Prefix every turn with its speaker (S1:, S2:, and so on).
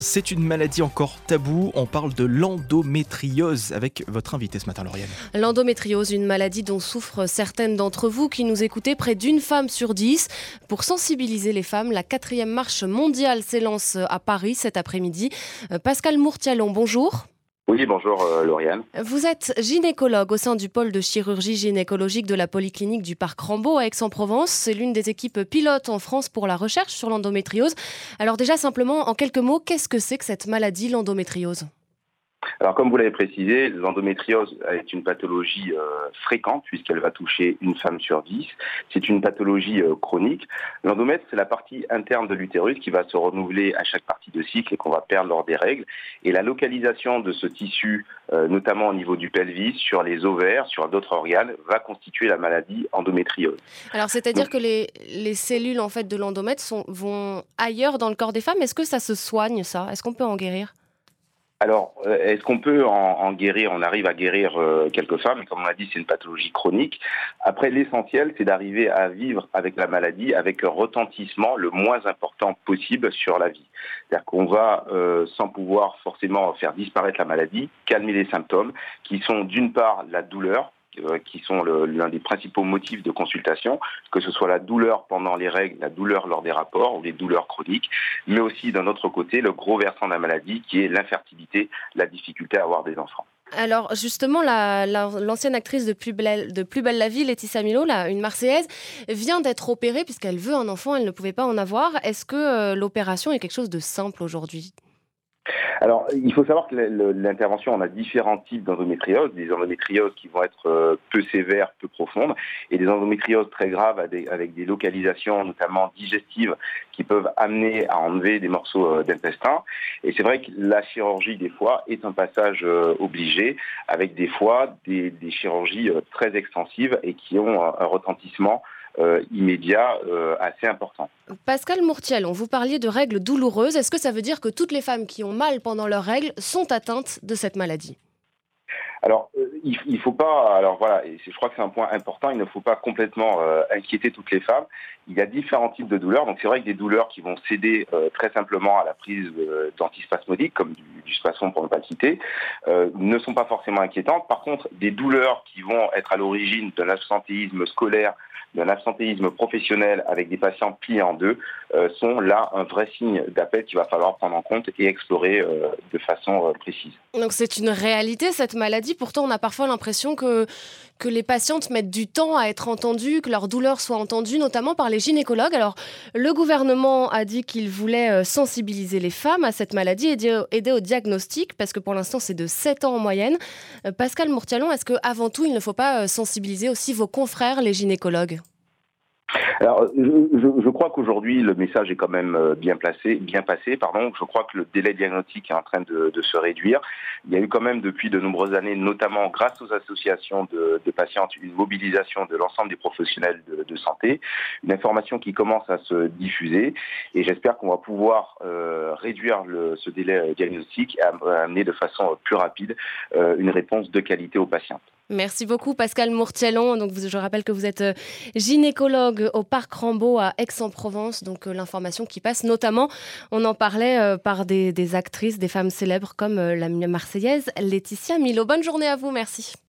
S1: C'est une maladie encore taboue, on parle de l'endométriose avec votre invité ce matin, Lauriane.
S2: L'endométriose, une maladie dont souffrent certaines d'entre vous qui nous écoutez, près d'une femme sur 10. Pour sensibiliser les femmes, la 4e marche mondiale s'élance à Paris cet après-midi. Pascal Mourtialon, bonjour.
S3: Oui, bonjour Lauriane.
S2: Vous êtes gynécologue au sein du pôle de chirurgie gynécologique de la Polyclinique du Parc Rambaud à Aix-en-Provence. C'est l'une des équipes pilotes en France pour la recherche sur l'endométriose. Alors déjà, simplement, en quelques mots, qu'est-ce que c'est que cette maladie, l'endométriose ?
S3: Alors comme vous l'avez précisé, l'endométriose est une pathologie fréquente puisqu'elle va toucher une femme sur 10. C'est une pathologie chronique. L'endomètre, c'est la partie interne de l'utérus qui va se renouveler à chaque partie de cycle et qu'on va perdre lors des règles. Et la localisation de ce tissu, notamment au niveau du pelvis, sur les ovaires, sur d'autres organes, va constituer la maladie endométriose.
S2: Alors c'est-à-dire que les cellules en fait, de l'endomètre vont ailleurs dans le corps des femmes. Est-ce que ça se soigne, ça ? Est-ce qu'on peut en guérir ?
S3: Alors, est-ce qu'on peut en guérir ? On arrive à guérir quelques femmes, et comme on l'a dit, c'est une pathologie chronique. Après, l'essentiel, c'est d'arriver à vivre avec la maladie, avec un retentissement le moins important possible sur la vie. C'est-à-dire qu'on va, sans pouvoir forcément faire disparaître la maladie, calmer les symptômes, qui sont d'une part la douleur, qui sont l'un des principaux motifs de consultation, que ce soit la douleur pendant les règles, la douleur lors des rapports ou les douleurs chroniques, mais aussi d'un autre côté, le gros versant de la maladie qui est l'infertilité, la difficulté à avoir des enfants.
S2: Alors justement, l'ancienne actrice de Plus belle la vie, Laetitia Milot, une Marseillaise, vient d'être opérée puisqu'elle veut un enfant, elle ne pouvait pas en avoir. Est-ce que l'opération est quelque chose de simple aujourd'hui ?
S3: Alors, il faut savoir que l'intervention, on a différents types d'endométriose, des endométrioses qui vont être peu sévères, peu profondes, et des endométrioses très graves avec des localisations notamment digestives qui peuvent amener à enlever des morceaux d'intestin. Et c'est vrai que la chirurgie, des fois, est un passage obligé, avec des fois des chirurgies très extensives et qui ont un retentissement immédiat assez important.
S2: Pascal Mourtialon, vous parliez de règles douloureuses. Est-ce que ça veut dire que toutes les femmes qui ont mal pendant leurs règles sont atteintes de cette maladie ?
S3: Alors, il faut pas. Alors voilà, et je crois que c'est un point important. Il ne faut pas complètement inquiéter toutes les femmes. Il y a différents types de douleurs. Donc c'est vrai que des douleurs qui vont céder très simplement à la prise d'antispasmodiques, comme du spasmon pour ne pas le citer, ne sont pas forcément inquiétantes. Par contre, des douleurs qui vont être à l'origine d'un absentéisme scolaire, d'un absentéisme professionnel avec des patients pliés en deux, sont là un vrai signe d'appel qu'il va falloir prendre en compte et explorer de façon précise.
S2: Donc c'est une réalité cette maladie, pourtant on a parfois l'impression que les patientes mettent du temps à être entendues, que leurs douleurs soient entendues, notamment par les gynécologues. Alors le gouvernement a dit qu'il voulait sensibiliser les femmes à cette maladie et aider au diagnostic, parce que pour l'instant c'est de 7 ans en moyenne. Pascal Mourtialon, est-ce qu'avant tout il ne faut pas sensibiliser aussi vos confrères les gynécologues ?
S3: Alors, je crois qu'aujourd'hui, le message est quand même bien passé. Je crois que le délai diagnostique est en train de se réduire. Il y a eu quand même depuis de nombreuses années, notamment grâce aux associations de patientes, une mobilisation de l'ensemble des professionnels de santé, une information qui commence à se diffuser. Et j'espère qu'on va pouvoir réduire ce délai diagnostique et amener de façon plus rapide une réponse de qualité aux patientes.
S2: Merci beaucoup Pascal Mourtialon. Donc, je rappelle que vous êtes gynécologue au Parc Rambaud à Aix-en-Provence. Donc l'information qui passe notamment, on en parlait par des actrices, des femmes célèbres comme la Marseillaise Laetitia Milot. Bonne journée à vous, merci.